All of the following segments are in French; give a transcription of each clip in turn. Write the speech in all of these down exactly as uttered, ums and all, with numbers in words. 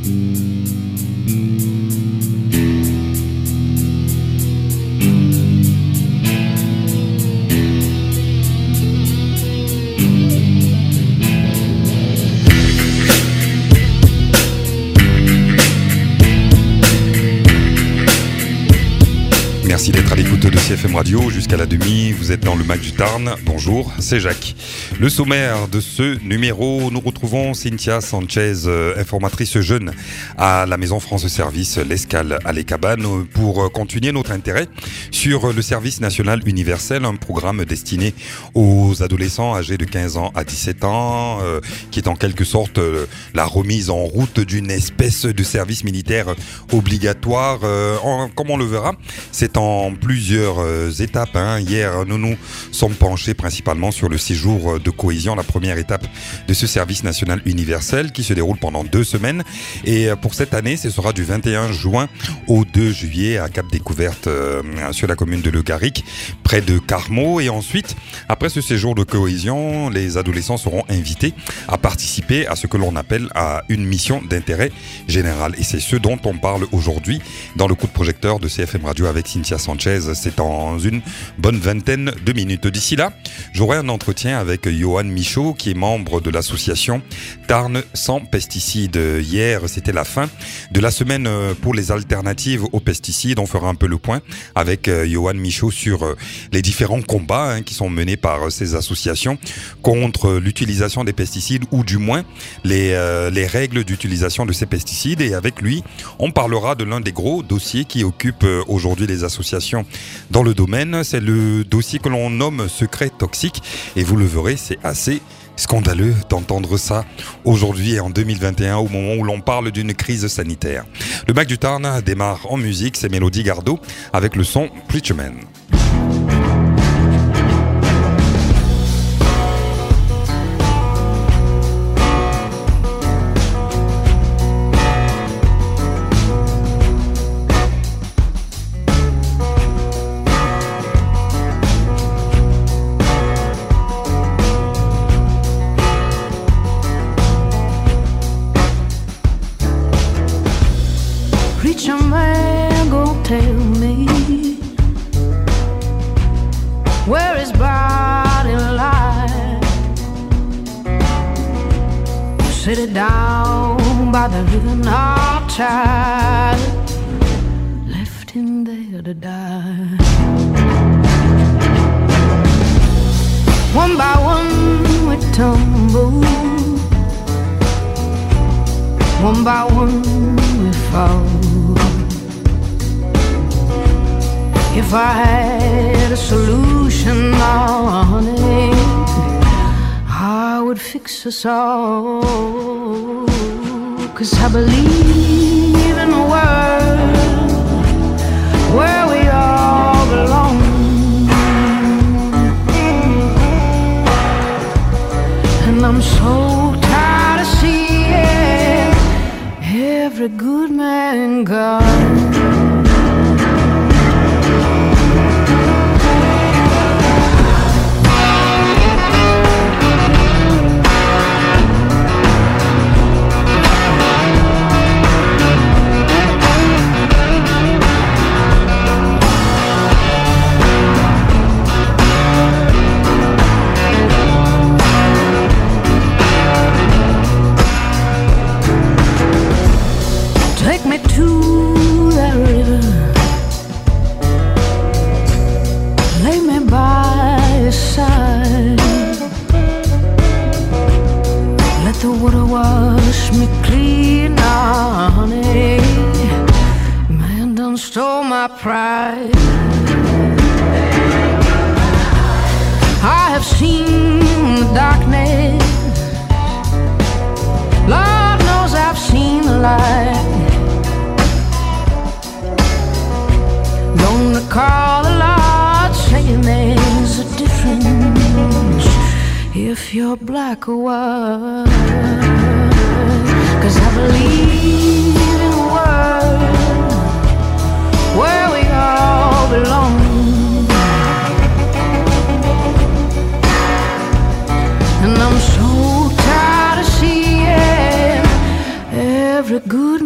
Merci d'être à l'écoute de C F M Radio jusqu'à la demi. Vous êtes dans le Mac du Tarn. Bonjour, c'est Jacques. Le sommaire de ce numéro, nous retrouvons Cynthia Sanchez, informatrice jeune à la Maison France Service l'Escale à Les Cabanes, pour continuer notre intérêt sur le service national universel, un programme destiné aux adolescents âgés de quinze ans à dix-sept ans, euh, qui est en quelque sorte euh, la remise en route d'une espèce de service militaire obligatoire. Euh, en, comme on le verra, c'est en en plusieurs euh, étapes. Hein. Hier, nous nous sommes penchés principalement sur le séjour de cohésion, la première étape de ce service national universel qui se déroule pendant deux semaines. Et euh, pour cette année, ce sera du vingt et un juin au deux juillet à Cap Découverte euh, sur la commune de Le Garric, près de Carmaux. Et ensuite, après ce séjour de cohésion, les adolescents seront invités à participer à ce que l'on appelle à une mission d'intérêt général. Et c'est ce dont on parle aujourd'hui dans le coup de projecteur de C F M Radio avec Cynthia Sanchez. C'est en une bonne vingtaine de minutes. D'ici là, j'aurai un entretien avec Johan Michaud, qui est membre de l'association Tarn sans pesticides. Hier, c'était la fin de la semaine pour les alternatives aux pesticides. On fera un peu le point avec Johan Michaud sur les différents combats hein, qui sont menés par ces associations contre l'utilisation des pesticides, ou du moins les, euh, les règles d'utilisation de ces pesticides. Et avec lui, on parlera de l'un des gros dossiers qui occupe aujourd'hui les associations dans le domaine. C'est le dossier que l'on nomme secret toxique, et vous le verrez, c'est assez scandaleux d'entendre ça aujourd'hui en deux mille vingt et un, au moment où l'on parle d'une crise sanitaire. Le Mac du Tarn démarre en musique, c'est Mélodie Gardot avec le son Preacher Man. Preacher man, go tell me where his body lies. Sit it down by the river, not child, left him there to die. One by one we tumble, one by one we fall. If I had a solution, oh, honey, I would fix us all. 'Cause I believe in a world where we all belong. And I'm so tired of seeing every good man gone. Take me to that river, lay me by his side, let the water wash me clean, ah, honey, man done stole my pride. I have seen the darkness, Lord knows I've seen the light. Gonna call the Lord, saying there's a difference if you're black or white. 'Cause I believe in a world where we all belong. And I'm so tired of seeing every good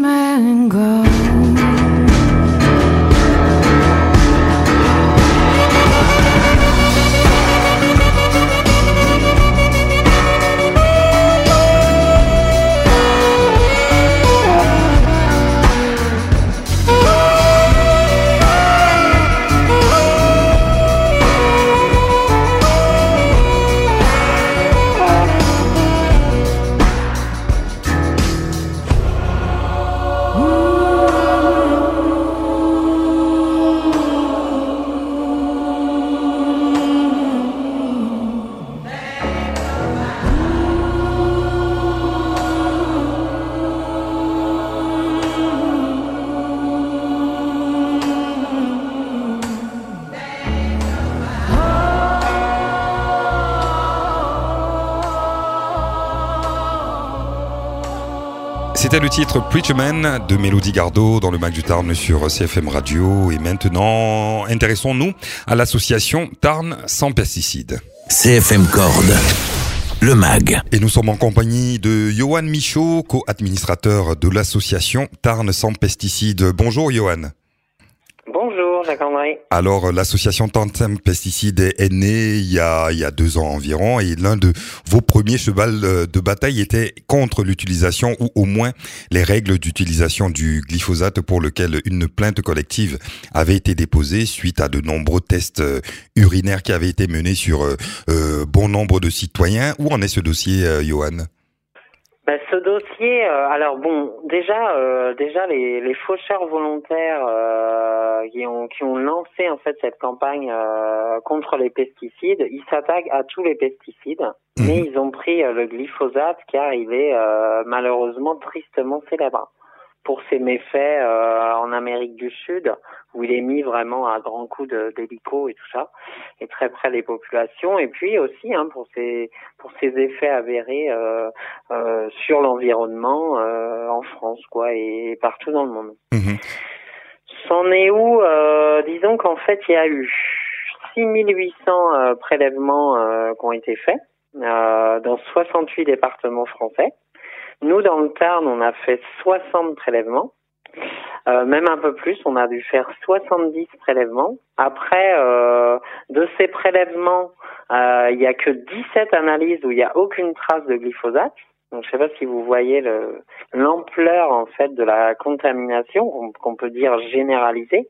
C'était le titre Preacher Man de Mélodie Gardot dans le Mag du Tarn sur C F M Radio. Et maintenant, intéressons-nous à l'association Tarn sans pesticides. C F M Corde, le Mag. Et nous sommes en compagnie de Johan Michaud, co-administrateur de l'association Tarn sans pesticides. Bonjour Johan. Bonjour Jacques-André. Alors l'association Tarn sans pesticides est née il y a, il y a deux ans environ et l'un de vos premiers chevals de bataille était contre l'utilisation ou au moins les règles d'utilisation du glyphosate pour lequel une plainte collective avait été déposée suite à de nombreux tests urinaires qui avaient été menés sur euh, bon nombre de citoyens. Où en est ce dossier, euh, Johan ? Ben, ce dossier, euh, alors bon, déjà, euh, déjà les, les faucheurs volontaires euh, qui ont qui ont lancé en fait cette campagne euh, contre les pesticides, ils s'attaquent à tous les pesticides, mmh. mais ils ont pris euh, le glyphosate car il est euh, malheureusement tristement célèbre pour ses méfaits euh, en Amérique du Sud, où il est mis vraiment à grands coups de, d'hélico et tout ça, et très près des populations, et puis aussi hein, pour ses pour ses effets avérés euh, euh, sur l'environnement euh, en France, quoi, et partout dans le monde. Mmh. C'en est où euh, disons qu'en fait, il y a eu six mille huit cents euh, prélèvements euh, qui ont été faits euh, dans soixante-huit départements français. Nous, dans le Tarn, on a fait soixante prélèvements, euh, même un peu plus, on a dû faire soixante-dix prélèvements. Après, euh, de ces prélèvements, euh, il y a que dix-sept analyses où il n'y a aucune trace de glyphosate. Donc, je ne sais pas si vous voyez le, l'ampleur, en fait, de la contamination, qu'on, qu'on peut dire généralisée.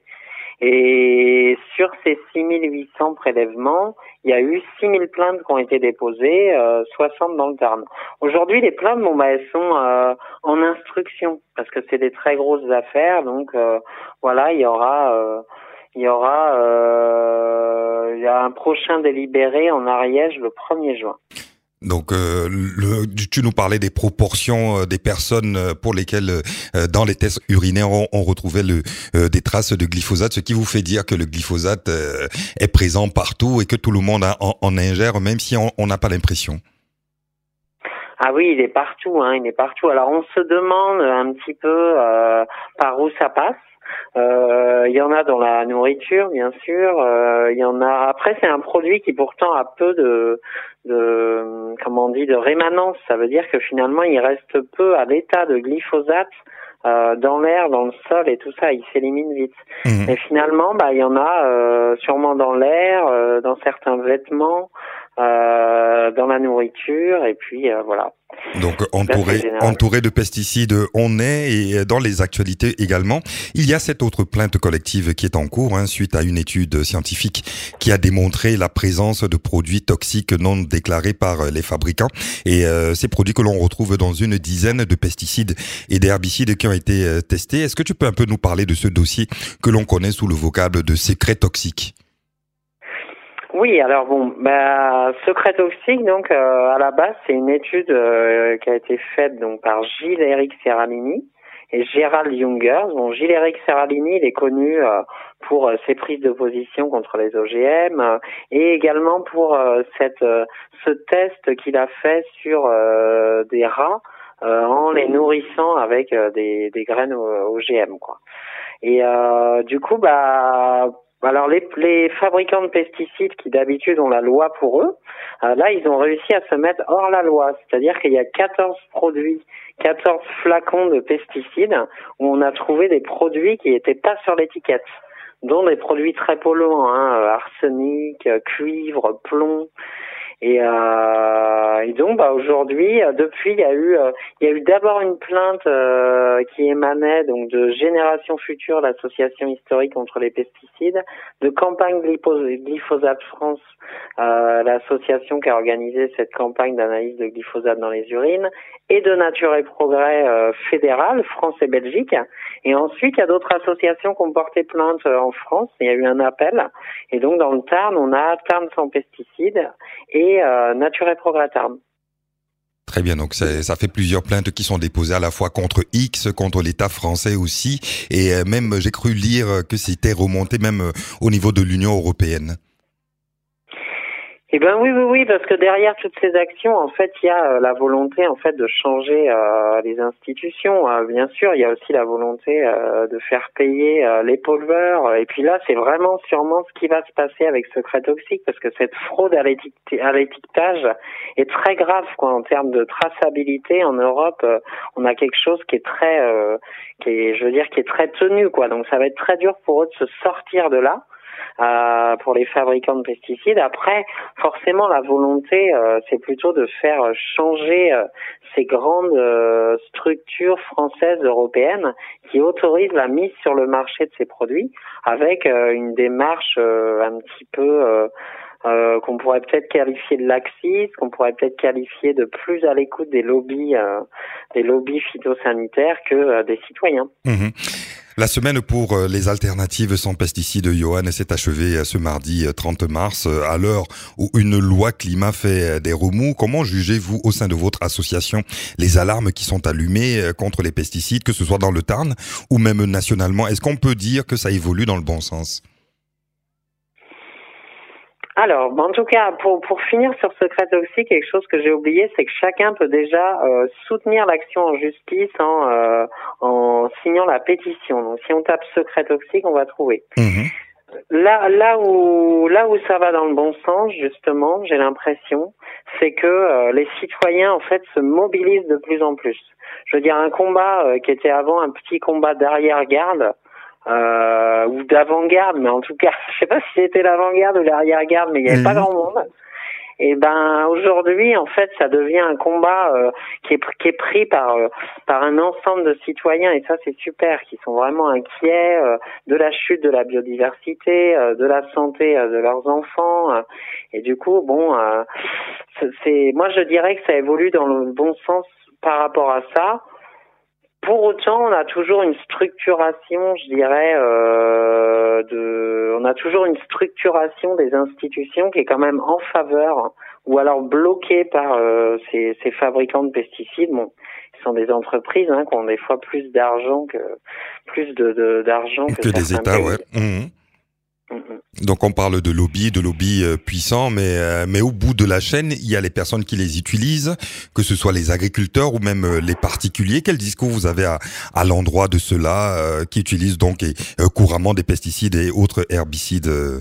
Et sur ces six mille huit cents prélèvements, il y a eu six mille plaintes qui ont été déposées, euh, soixante dans le Tarn. Aujourd'hui, les plaintes, bon, bah, elles sont euh, en instruction parce que c'est des très grosses affaires. Donc, euh, voilà, il y aura, euh, il y aura, euh, il y a un prochain délibéré en Ariège le premier juin. Donc, euh, le, tu nous parlais des proportions euh, des personnes pour lesquelles, euh, dans les tests urinaires, on, on retrouvait le, euh, des traces de glyphosate, ce qui vous fait dire que le glyphosate euh, est présent partout et que tout le monde a, en, en ingère, même si on n'a pas l'impression. Ah oui, il est partout, hein, il est partout. Alors, on se demande un petit peu euh, par où ça passe. Il euh, y en a dans la nourriture, bien sûr. Il euh, y en a. Après, c'est un produit qui pourtant a peu de, de, comment on dit, de rémanence. Ça veut dire que finalement, il reste peu à l'état de glyphosate euh, dans l'air, dans le sol et tout ça. Il s'élimine vite. Mmh. Et finalement, bah, il y en a euh, sûrement dans l'air, euh, dans certains vêtements, euh, dans la nourriture, et puis euh, voilà. Donc entouré, entouré de pesticides, on est, et dans les actualités également. Il y a cette autre plainte collective qui est en cours, hein, suite à une étude scientifique qui a démontré la présence de produits toxiques non déclarés par les fabricants. Et euh, ces produits que l'on retrouve dans une dizaine de pesticides et d'herbicides qui ont été euh, testés. Est-ce que tu peux un peu nous parler de ce dossier que l'on connaît sous le vocable de secret toxique ? Oui, alors bon, bah, secret toxique, donc euh, à la base, c'est une étude euh, qui a été faite donc par Gilles-Éric Serralini et Gérald Junger. Bon, Gilles-Éric Serralini, il est connu euh, pour euh, ses prises de position contre les O G M euh, et également pour euh, cette euh, ce test qu'il a fait sur euh, des rats euh, en les nourrissant avec euh, des, des graines O G M, quoi. Et euh, du coup, bah alors les, les fabricants de pesticides qui d'habitude ont la loi pour eux, euh, là ils ont réussi à se mettre hors la loi, c'est-à-dire qu'il y a quatorze produits, quatorze flacons de pesticides où on a trouvé des produits qui n'étaient pas sur l'étiquette, dont des produits très polluants, hein, arsenic, cuivre, plomb. Et, euh, et donc, bah, aujourd'hui, depuis, il y a eu, euh, il y a eu d'abord une plainte euh, qui émanait donc de Génération Future, l'association historique contre les pesticides, de Campagne Glyphosate France, euh, l'association qui a organisé cette campagne d'analyse de glyphosate dans les urines, et de Nature et Progrès euh, fédéral, France et Belgique. Et ensuite, il y a d'autres associations qui ont porté plainte euh, en France. Il y a eu un appel. Et donc, dans le Tarn, on a Tarn sans pesticides et euh, Nature et Progrès Tarn. Très bien, donc ça fait plusieurs plaintes qui sont déposées à la fois contre X, contre l'État français aussi, et même j'ai cru lire que c'était remonté même au niveau de l'Union européenne. Eh ben oui, oui, oui, parce que derrière toutes ces actions, en fait, il y a euh, la volonté, en fait, de changer euh, les institutions. Euh, bien sûr, il y a aussi la volonté euh, de faire payer euh, les pollueurs. Et puis là, c'est vraiment sûrement ce qui va se passer avec Secret Toxique, parce que cette fraude à, l'étiquet- à l'étiquetage est très grave, quoi, en termes de traçabilité. En Europe, euh, on a quelque chose qui est très, euh, qui est, je veux dire, qui est très tenu, quoi. Donc, ça va être très dur pour eux de se sortir de là. Euh, pour les fabricants de pesticides. Après, forcément, la volonté, euh, c'est plutôt de faire changer euh, ces grandes euh, structures françaises, européennes, qui autorisent la mise sur le marché de ces produits, avec euh, une démarche euh, un petit peu euh, euh, qu'on pourrait peut-être qualifier de laxiste, qu'on pourrait peut-être qualifier de plus à l'écoute des lobbies, euh, des lobbies phytosanitaires que euh, des citoyens. Mmh. La semaine pour les alternatives sans pesticides, Johan, s'est achevée ce mardi trente mars, à l'heure où une loi climat fait des remous. Comment jugez-vous au sein de votre association les alarmes qui sont allumées contre les pesticides, que ce soit dans le Tarn ou même nationalement? Est-ce qu'on peut dire que ça évolue dans le bon sens? Alors, en tout cas, pour pour finir sur Secret Toxique, quelque chose que j'ai oublié, c'est que chacun peut déjà euh, soutenir l'action en justice en euh, en signant la pétition. Donc, si on tape Secret Toxique, on va trouver. Mmh. Là, là où là où ça va dans le bon sens, justement, j'ai l'impression, c'est que euh, les citoyens, en fait, se mobilisent de plus en plus. Je veux dire, un combat euh, qui était avant un petit combat d'arrière-garde. Euh, ou d'avant-garde, mais en tout cas, je sais pas si c'était l'avant-garde ou l'arrière-garde, mais il y avait mmh. pas grand monde. Et ben aujourd'hui, en fait, ça devient un combat euh, qui est qui est pris par euh, par un ensemble de citoyens, et ça c'est super, qui sont vraiment inquiets euh, de la chute de la biodiversité, euh, de la santé euh, de leurs enfants. Euh, et du coup, bon, euh, c'est, c'est moi je dirais que ça évolue dans le bon sens par rapport à ça. Pour autant, on a toujours une structuration, je dirais, euh, de, on a toujours une structuration des institutions qui est quand même en faveur, ou alors bloquée par euh, ces, ces fabricants de pesticides. Bon, ils sont des entreprises hein, qui ont des fois plus d'argent que plus de, de d'argent que, que des États, pays. ouais. Mmh. Donc on parle de lobby, de lobby euh, puissants, mais euh, mais au bout de la chaîne, il y a les personnes qui les utilisent, que ce soit les agriculteurs ou même euh, les particuliers. Quel discours vous avez à, à l'endroit de ceux-là euh, qui utilisent donc et, euh, couramment des pesticides et autres herbicides euh...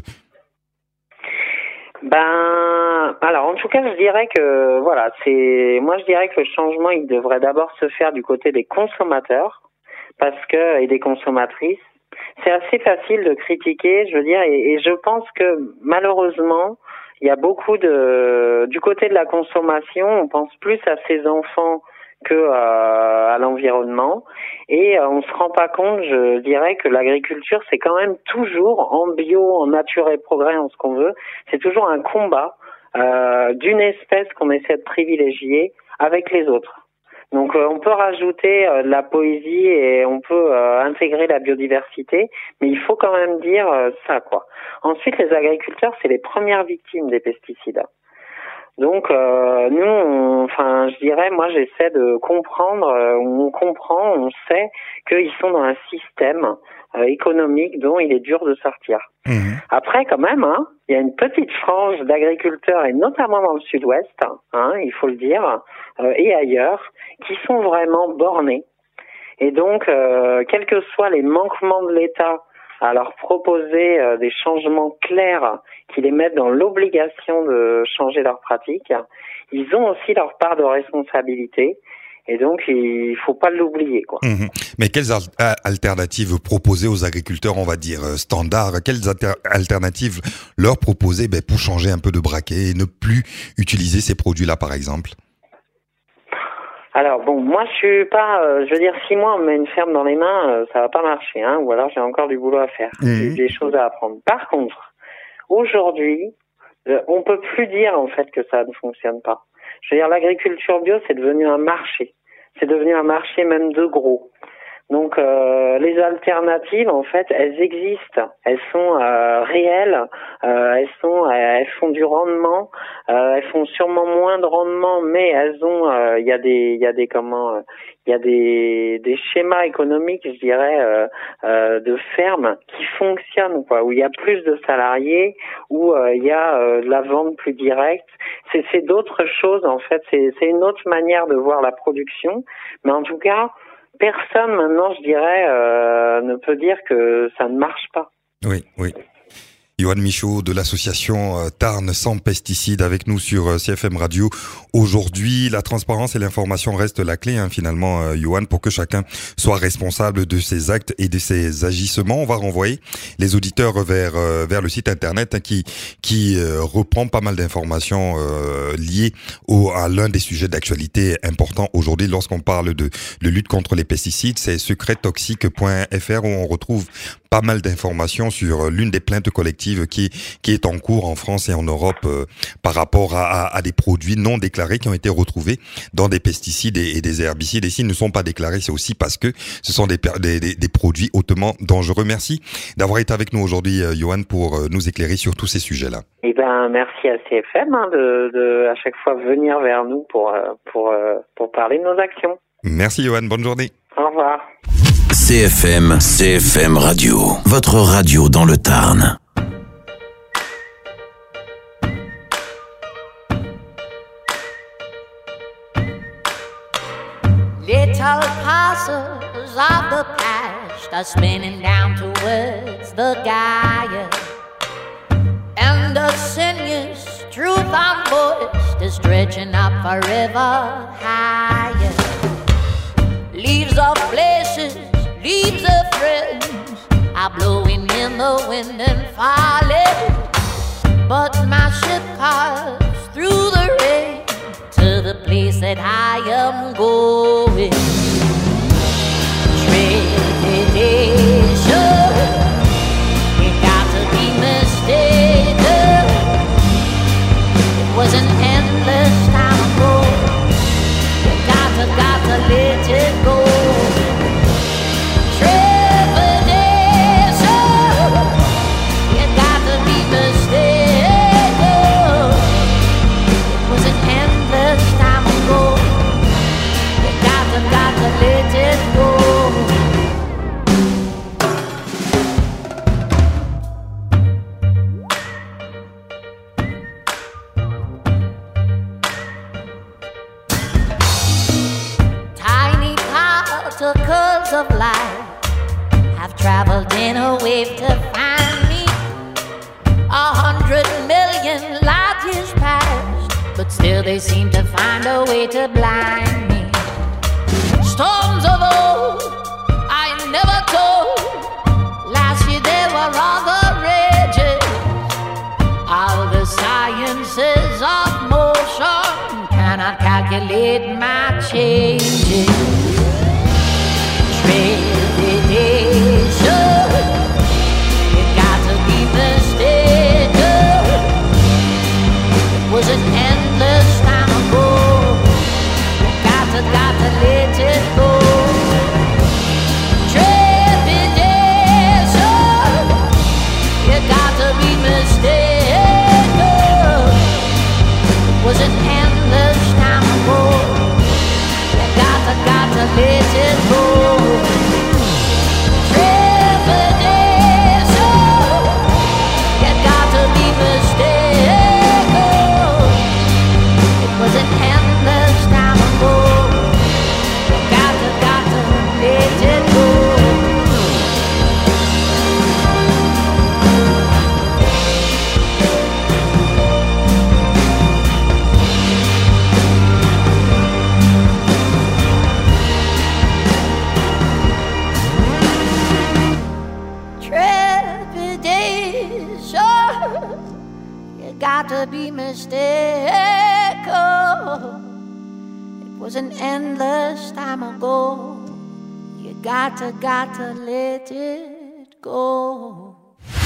Ben, alors en tout cas, je dirais que voilà, c'est moi je dirais que le changement, il devrait d'abord se faire du côté des consommateurs, parce que et des consommatrices. C'est assez facile de critiquer, je veux dire, et, et je pense que malheureusement, il y a beaucoup de du côté de la consommation, on pense plus à ses enfants que euh, à l'environnement, et euh, on se rend pas compte, je dirais, que l'agriculture, c'est quand même toujours en bio, en nature et progrès, en ce qu'on veut, c'est toujours un combat euh, d'une espèce qu'on essaie de privilégier avec les autres. Donc euh, on peut rajouter euh, de la poésie et on peut euh, intégrer la biodiversité, mais il faut quand même dire euh, ça, quoi. Ensuite, les agriculteurs, c'est les premières victimes des pesticides. Donc euh, nous, on, enfin, je dirais, moi, j'essaie de comprendre. Euh, on comprend, on sait qu'ils sont dans un système euh, économique dont il est dur de sortir. Mmh. Après, quand même, hein, il y a une petite frange d'agriculteurs, et notamment dans le sud-ouest, hein, il faut le dire, euh, et ailleurs, qui sont vraiment bornés. Et donc, euh, quels que soient les manquements de l'État à leur proposer euh, des changements clairs qui les mettent dans l'obligation de changer leurs pratiques, ils ont aussi leur part de responsabilité. Et donc, il faut pas l'oublier, quoi. Mmh. Mais quelles al- alternatives proposer aux agriculteurs, on va dire, standards? Quelles alter- alternatives leur proposer ben, pour changer un peu de braquet et ne plus utiliser ces produits-là, par exemple? Alors bon, moi je suis pas, euh, je veux dire, si moi on me met une ferme dans les mains, euh, ça va pas marcher, hein, ou alors j'ai encore du boulot à faire, mmh. J'ai des choses à apprendre. Par contre, aujourd'hui, euh, on peut plus dire en fait que ça ne fonctionne pas. Je veux dire, l'agriculture bio, c'est devenu un marché. C'est devenu un marché même de gros. Donc euh, les alternatives, en fait, elles existent, elles sont euh, réelles, euh, elles sont, elles font du rendement, euh, elles font sûrement moins de rendement, mais elles ont, il euh, y a des, il y a des comment, il euh, y a des des schémas économiques, je dirais, euh, euh, de fermes qui fonctionnent, quoi, où il y a plus de salariés, où il euh, y a euh, de la vente plus directe. C'est c'est d'autres choses, en fait. C'est c'est une autre manière de voir la production, mais en tout cas. Personne maintenant, je dirais, euh, ne peut dire que ça ne marche pas. Oui, oui. Yoann Michaud de l'association Tarn sans pesticides avec nous sur C F M Radio. Aujourd'hui, la transparence et l'information restent la clé, hein, finalement, Yoann, pour que chacun soit responsable de ses actes et de ses agissements. On va renvoyer les auditeurs vers vers le site internet, hein, qui qui euh, reprend pas mal d'informations euh, liées au, à l'un des sujets d'actualité importants aujourd'hui lorsqu'on parle de, de lutte contre les pesticides. C'est secret toxique point f r où on retrouve pas mal d'informations sur l'une des plaintes collectives qui qui est en cours en France et en Europe euh, par rapport à, à, à des produits non déclarés qui ont été retrouvés dans des pesticides et, et des herbicides. Et s'ils ne sont pas déclarés, c'est aussi parce que ce sont des, des, des, des produits hautement dangereux. Merci d'avoir été avec nous aujourd'hui, euh, Yoann, pour euh, nous éclairer sur tous ces sujets-là. Eh ben, merci à C F M hein, de, de à chaque fois venir vers nous pour pour pour parler de nos actions. Merci, Yoann. Bonne journée. Au revoir. C F M, C F M Radio, votre radio dans le Tarn. Little parcels of the past are spinning down towards the Gaia, and the sinuous truth unvoiced is stretching up forever higher. Leaves of places, leaves of friends are blowing in the wind and falling, but my ship passed through the rain to the place that I am going. Trepidation, you got to be mistaken. It was an endless time ago. You got to, got to let it go. Particles of light have traveled in a wave to find me. A hundred million light years passed, but still they seem to find a way to blind me. Storms of old, I never told. Last year there were other rages. All the sciences of motion cannot calculate my changes. Trepidation, you got to be mistaken. It was an endless time ago. You got to, got to let it go. Trepidation, you got to be mistaken. It was an endless time ago. You got to, got to let it go. Got to be mistaken. It was an endless time ago. You got to, got to let it go.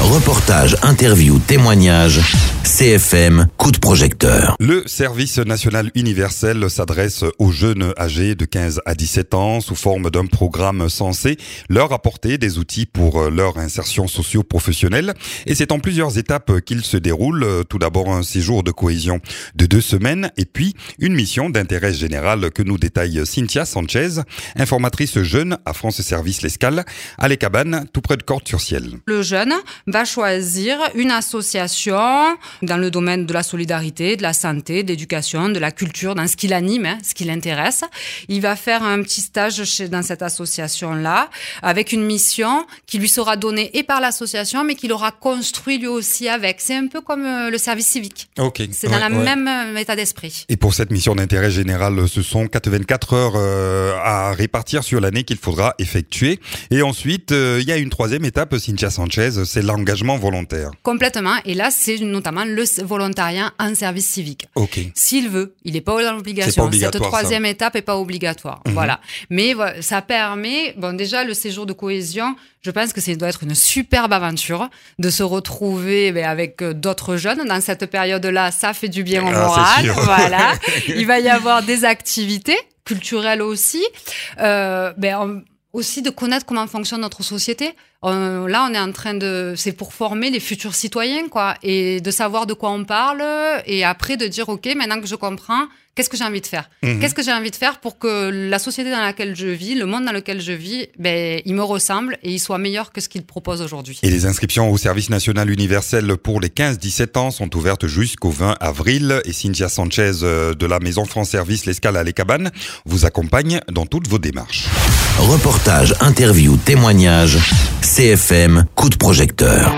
Reportages, interviews, témoignages. C F M, coup de projecteur. Le service national universel s'adresse aux jeunes âgés de quinze à dix-sept ans sous forme d'un programme censé leur apporter des outils pour leur insertion socio-professionnelle. Et c'est en plusieurs étapes qu'il se déroule. Tout d'abord un séjour de cohésion de deux semaines et puis une mission d'intérêt général que nous détaille Cynthia Sanchez, informatrice jeune à France Service L'Escale, à Les Cabanes, tout près de Cordes-sur-Ciel. Le jeune va choisir une association dans le domaine de la solidarité, de la santé, de l'éducation, de la culture, dans ce qui l'anime, hein, ce qui l'intéresse. Il va faire un petit stage chez, dans cette association-là, avec une mission qui lui sera donnée et par l'association, mais qu'il aura construit lui aussi avec. C'est un peu comme euh, le service civique. Okay. C'est ouais, dans le ouais. même euh, état d'esprit. Et pour cette mission d'intérêt général, ce sont quatre-vingt-quatre heures euh, à répartir sur l'année qu'il faudra effectuer. Et ensuite, euh, il y a une troisième étape, Cynthia Sanchez, c'est l'engagement volontaire. Complètement. Et là, c'est notamment le volontariat en service civique. Ok. S'il veut, il n'est pas dans l'obligation. Cette troisième ça. étape n'est pas obligatoire. Mmh. Voilà. Mais ça permet, bon, déjà, le séjour de cohésion, je pense que ça doit être une superbe aventure de se retrouver ben, avec d'autres jeunes. Dans cette période-là, ça fait du bien au ah, moral. Voilà. Il va y avoir des activités culturelles aussi. Euh, ben, on, aussi de connaître comment fonctionne notre société. Euh, là, on est en train de... C'est pour former les futurs citoyens, quoi. Et de savoir de quoi on parle. Et après, de dire, OK, maintenant que je comprends, qu'est-ce que j'ai envie de faire ? Mmh. Qu'est-ce que j'ai envie de faire pour que la société dans laquelle je vis, le monde dans lequel je vis, ben, il me ressemble et il soit meilleur que ce qu'il propose aujourd'hui. Et les inscriptions au service national universel pour les quinze à dix-sept ans sont ouvertes jusqu'au vingt avril. Et Cynthia Sanchez de la Maison France Service L'Escale à Les Cabanes vous accompagne dans toutes vos démarches. Reportages, interviews, témoignages. C F M, coup de projecteur.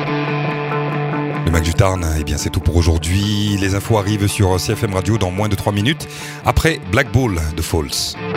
Le Mac du Tarn, eh bien c'est tout pour aujourd'hui. Les infos arrivent sur C F M Radio dans moins de trois minutes, après Black Ball de Falls.